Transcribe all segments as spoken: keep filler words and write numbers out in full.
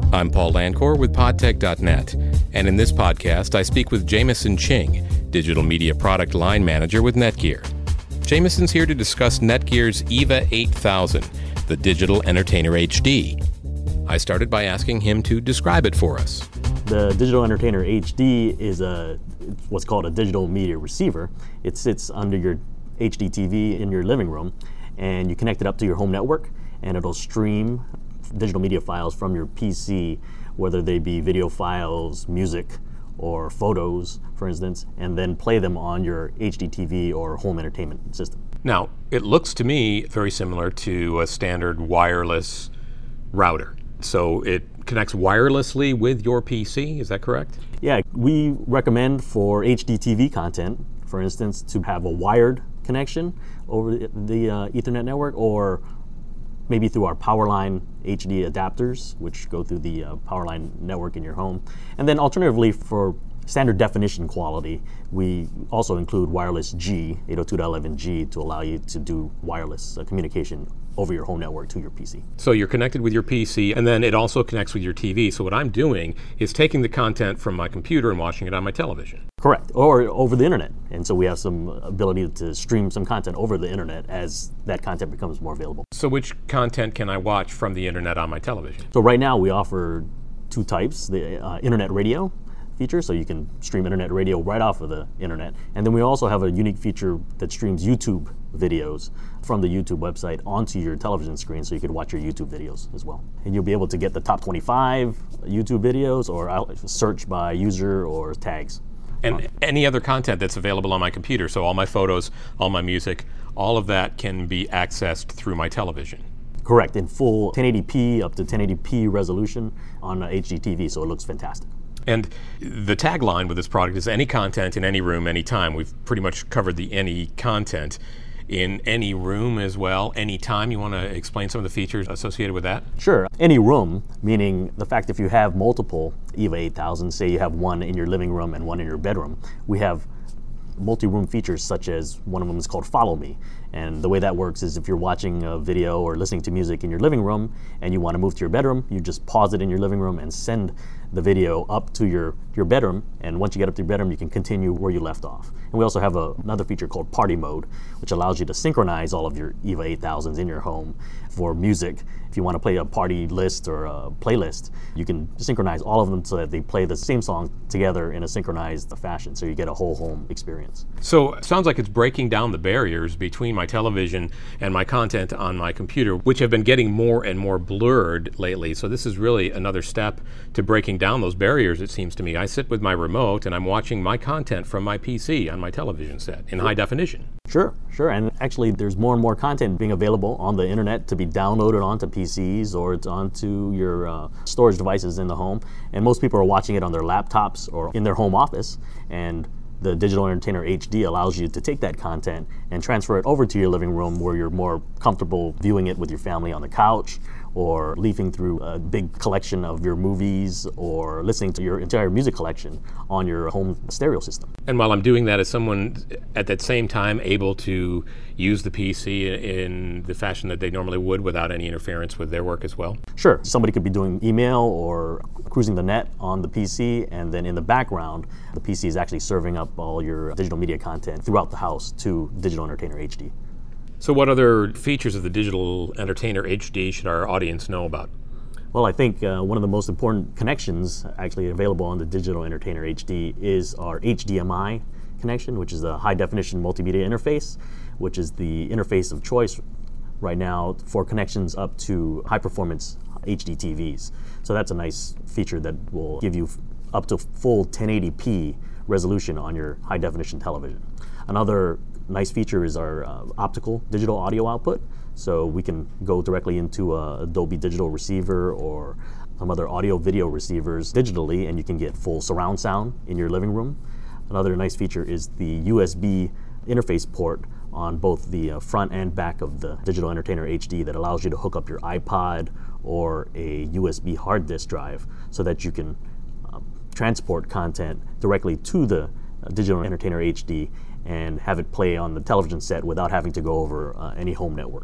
I'm Paul Lancor with podtech dot net, and in this podcast, I speak with Jameson Ching, Digital Media Product Line Manager with Netgear. Jameson's here to discuss Netgear's EVA eight thousand, the Digital Entertainer H D. I started by asking him to describe it for us. The Digital Entertainer H D is a what's called a digital media receiver. It sits under your H D T V in your living room, and you connect it up to your home network, and it'll stream digital media files from your P C, whether they be video files, music, or photos, for instance, and then play them on your H D T V or home entertainment system. Now, it looks to me very similar to a standard wireless router. So it connects wirelessly with your P C, is that correct? Yeah, we recommend for H D T V content, for instance, to have a wired connection over the uh, Ethernet network, or maybe through our Powerline H D adapters, which go through the uh, Powerline network in your home. And then alternatively, for standard definition quality, we also include wireless G, eight oh two dot eleven G, to allow you to do wireless uh, communication over your home network to your P C. So you're connected with your P C, and then it also connects with your T V. So what I'm doing is taking the content from my computer and watching it on my television. Correct, or over the internet. And so we have some ability to stream some content over the internet as that content becomes more available. So which content can I watch from the internet on my television? So right now we offer two types, the uh, internet radio feature, so you can stream internet radio right off of the internet. And then we also have a unique feature that streams YouTube videos from the YouTube website onto your television screen, so you could watch your YouTube videos as well. And you'll be able to get the top twenty-five YouTube videos, or search by user or tags. And any other content that's available on my computer, so all my photos, all my music, all of that can be accessed through my television. Correct, in full ten eighty p, up to ten eighty p resolution on H D T V, so it looks fantastic. And the tagline with this product is any content in any room, anytime. We've pretty much covered the any content in any room as well, anytime. You want to explain some of the features associated with that? Sure. Any room, meaning the fact if you have multiple EVA eight thousand, say you have one in your living room and one in your bedroom, we have multi-room features such as one of them is called Follow Me. And the way that works is if you're watching a video or listening to music in your living room and you want to move to your bedroom, you just pause it in your living room and send the video up to your, your bedroom. And once you get up to your bedroom, you can continue where you left off. And we also have a, another feature called Party Mode, which allows you to synchronize all of your EVA eight thousands in your home for music. If you want to play a party list or a playlist, you can synchronize all of them so that they play the same song together in a synchronized fashion, so you get a whole home experience. So it sounds like it's breaking down the barriers between my television and my content on my computer, which have been getting more and more blurred lately. So this is really another step to breaking down those barriers, it seems to me. I sit with my remote and I'm watching my content from my P C on my television set in high definition. Sure, sure. And actually there's more and more content being available on the internet to be downloaded onto P Cs or it's onto your uh, storage devices in the home. And most people are watching it on their laptops or in their home office. And the Digital Entertainer H D allows you to take that content and transfer it over to your living room where you're more comfortable viewing it with your family on the couch, or leafing through a big collection of your movies, or listening to your entire music collection on your home stereo system. And while I'm doing that, is someone at that same time able to use the P C in the fashion that they normally would without any interference with their work as well? Sure. Somebody could be doing email or cruising the net on the P C, and then in the background, the P C is actually serving up all your digital media content throughout the house to Digital Entertainer H D. So what other features of the Digital Entertainer H D should our audience know about? Well, I think uh, one of the most important connections actually available on the Digital Entertainer H D is our H D M I connection, which is a high definition multimedia interface, which is the interface of choice right now for connections up to high performance H D T Vs. So that's a nice feature that will give you up to full ten eighty p resolution on your high definition television. Another nice feature is our uh, optical digital audio output. So we can go directly into a Dolby Digital receiver or some other audio video receivers digitally, and you can get full surround sound in your living room. Another nice feature is the U S B interface port on both the uh, front and back of the Digital Entertainer H D that allows you to hook up your iPod or a U S B hard disk drive so that you can um, transport content directly to the uh, Digital Entertainer H D and have it play on the television set without having to go over uh, any home networks.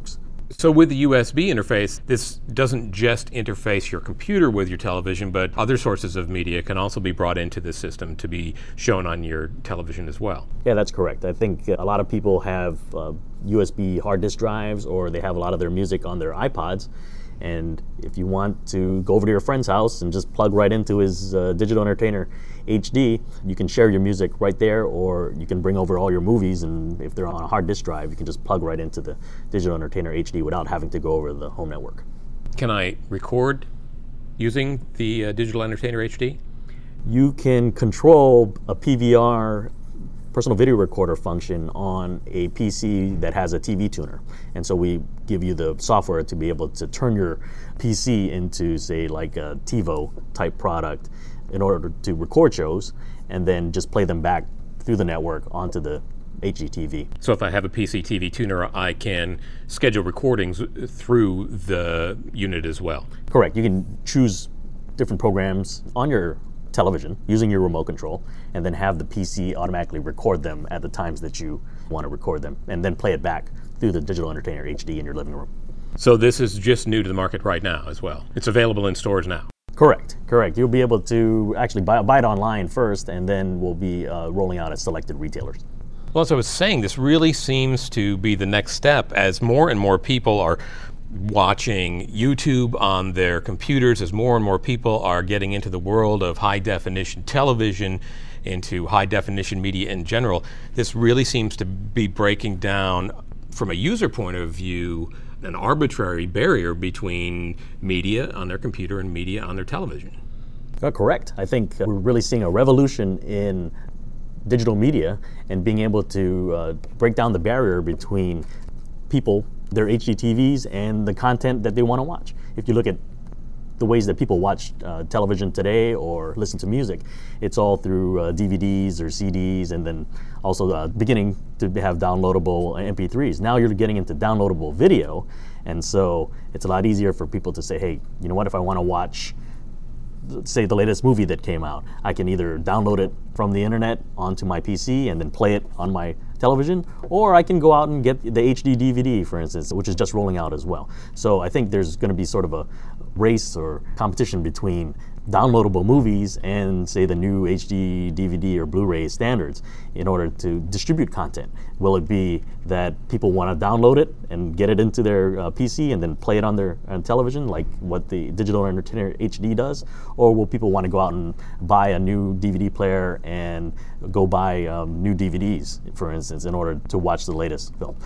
So with the U S B interface, this doesn't just interface your computer with your television, but other sources of media can also be brought into this system to be shown on your television as well. Yeah, that's correct. I think a lot of people have uh, U S B hard disk drives, or they have a lot of their music on their iPods. And if you want to go over to your friend's house and just plug right into his uh, Digital Entertainer H D, you can share your music right there, or you can bring over all your movies, and if they're on a hard disk drive, you can just plug right into the Digital Entertainer H D without having to go over the home network. Can I record using the uh, Digital Entertainer H D? You can control a P V R, personal video recorder function, on a P C that has a T V tuner. And so we give you the software to be able to turn your P C into, say, like a TiVo type product in order to record shows, and then just play them back through the network onto the H D T V. So if I have a P C T V tuner, I can schedule recordings through the unit as well? Correct. You can choose different programs on your television using your remote control, and then have the P C automatically record them at the times that you want to record them, and then play it back through the Digital Entertainer H D in your living room. So this is just new to the market right now as well. It's available in stores now. Correct, correct. You'll be able to actually buy, buy it online first, and then we'll be uh, rolling out at selected retailers. Well, as I was saying, this really seems to be the next step as more and more people are watching YouTube on their computers, as more and more people are getting into the world of high-definition television, into high-definition media in general. This really seems to be breaking down, from a user point of view, an arbitrary barrier between media on their computer and media on their television. Uh, correct. I think uh, we're really seeing a revolution in digital media, and being able to uh, break down the barrier between people, their H D T Vs, and the content that they want to watch. If you look at the ways that people watch uh, television today or listen to music, it's all through uh, D V Ds or C Ds, and then also uh, beginning to have downloadable M P threes. Now you're getting into downloadable video, and so it's a lot easier for people to say, hey, you know what, if I want to watch, say, the latest movie that came out, I can either download it from the internet onto my P C and then play it on my television, or I can go out and get the H D D V D, for instance, which is just rolling out as well. So I think there's going to be sort of a race or competition between downloadable movies and, say, the new H D D V D or Blu-ray standards in order to distribute content. Will it be that people want to download it and get it into their uh, P C and then play it on their on television, like what the Digital Entertainer H D does? Or will people want to go out and buy a new D V D player and go buy um, new D V Ds, for instance, in order to watch the latest film?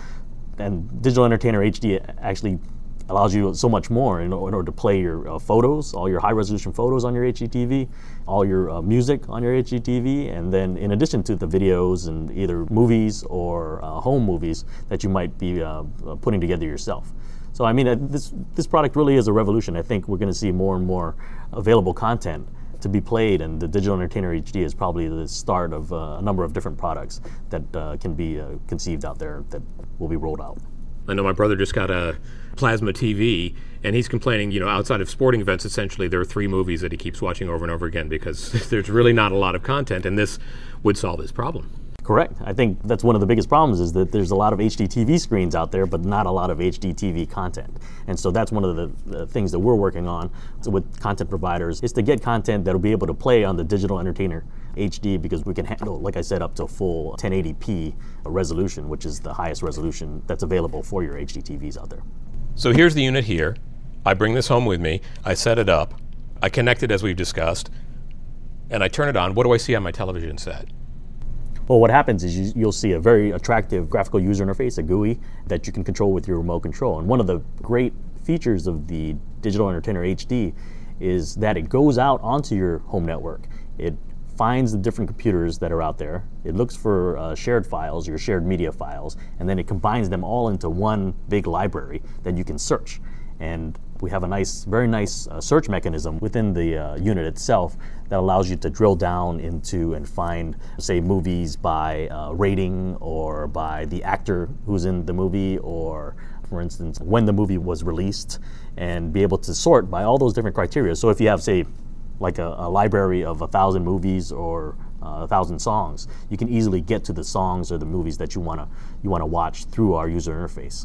And Digital Entertainer H D actually allows you so much more in, in order to play your uh, photos, all your high-resolution photos on your H D T V, all your uh, music on your H D T V, and then in addition to the videos and either movies or uh, home movies that you might be uh, putting together yourself. So I mean, uh, this this product really is a revolution. I think we're going to see more and more available content to be played, and the Digital Entertainer H D is probably the start of uh, a number of different products that uh, can be uh, conceived out there that will be rolled out. I know my brother just got a plasma T V, and he's complaining, you know, outside of sporting events, essentially, there are three movies that he keeps watching over and over again because there's really not a lot of content, and this would solve his problem. Correct. I think that's one of the biggest problems, is that there's a lot of H D T V screens out there, but not a lot of H D T V content. And so that's one of the, the things that we're working on with content providers, is to get content that'll be able to play on the Digital Entertainer H D, because we can handle, like I said, up to full ten eighty p resolution, which is the highest resolution that's available for your H D T Vs out there. So here's the unit here. I bring this home with me. I set it up. I connect it as we've discussed, and I turn it on. What do I see on my television set? Well, what happens is you, you'll see a very attractive graphical user interface, a G U I, that you can control with your remote control. And one of the great features of the Digital Entertainer H D is that it goes out onto your home network. It finds the different computers that are out there. It looks for uh, shared files, your shared media files, and then it combines them all into one big library that you can search. And we have a nice, very nice uh, search mechanism within the uh, unit itself that allows you to drill down into and find, say, movies by uh, rating, or by the actor who's in the movie, or, for instance, when the movie was released, and be able to sort by all those different criteria. So if you have, say, like a, a library of a thousand movies or uh, a thousand songs, you can easily get to the songs or the movies that you wanna you wanna watch through our user interface.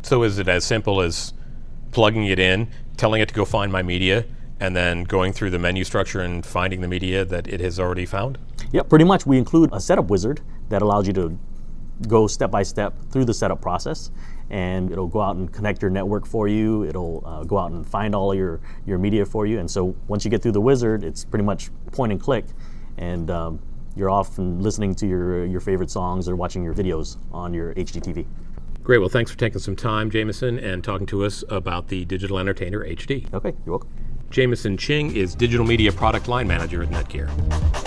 So is it as simple as plugging it in, telling it to go find my media, and then going through the menu structure and finding the media that it has already found? Yeah, pretty much. We include a setup wizard that allows you to go step by step through the setup process, and it'll go out and connect your network for you. It'll uh, go out and find all your, your media for you. And so once you get through the wizard, it's pretty much point and click, and um, you're off and listening to your, your favorite songs or watching your videos on your H D T V. Great. Well, thanks for taking some time, Jameson, and talking to us about the Digital Entertainer H D. Okay, you're welcome. Jameson Ching is Digital Media Product Line Manager at Netgear.